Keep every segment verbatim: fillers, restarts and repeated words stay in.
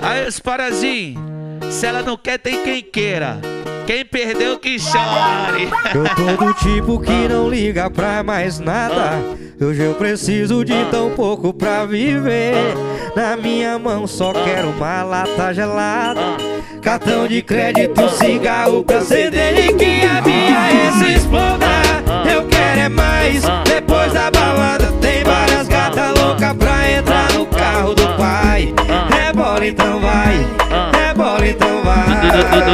Aí os parazinhos, se ela não quer, tem quem queira. Quem perdeu que chore. Eu tô do tipo que não liga pra mais nada. Hoje eu preciso de tão pouco pra viver. Na minha mão só quero uma lata gelada, cartão de crédito, cigarro pra acender e que a minha esse exploda. Eu quero é mais, depois da balada tem várias gatas loucas pra entrar no carro do pai. Rebola então vai, rebola então vai.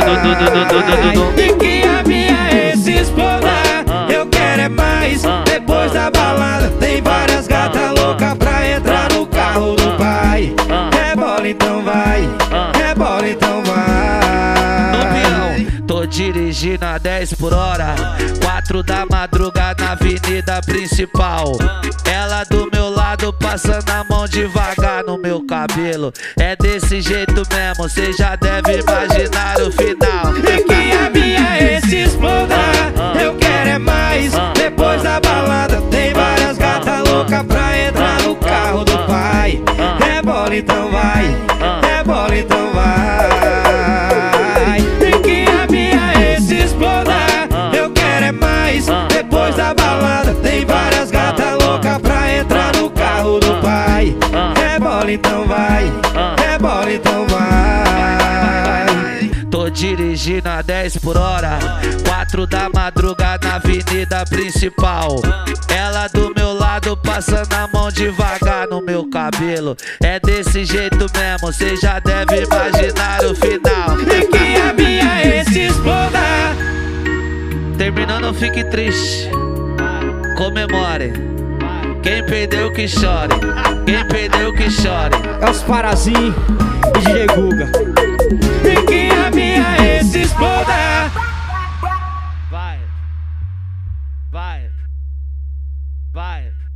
E que a minha esse exploda. Eu quero é mais, depois da balada tem várias gatas loucas pra entrar no carro do pai. Rebola então vai, rebola então vai. Tô dirigindo a dez por hora, quatro da madrugada na avenida principal. Ela do meu lado passando a mão devagar no meu cabelo. É desse jeito mesmo, cê já deve imaginar o final. E que a minha esse exploda. Eu quero é mais, depois da balada tem várias gatas loucas pra entrar no carro do pai. Rebola então vai, rebola então vai. E que a minha esse exploda. Eu quero é mais, depois da balada tem várias gatas loucas pra entrar no carro do pai. Rebola então vai, rebola então vai. Tô dirigindo a dez por hora, quatro da madrugada na avenida principal. Ela do meu lado passando a mão devagar no meu cabelo. É desse jeito mesmo, cê já deve imaginar o final. E que a minha esse exploda. Terminando, fique triste, comemore. Quem perdeu que chore, quem perdeu que chore. É os Parazinho e D J Guga. E que a minha esse exploda. Vai, vai, vai.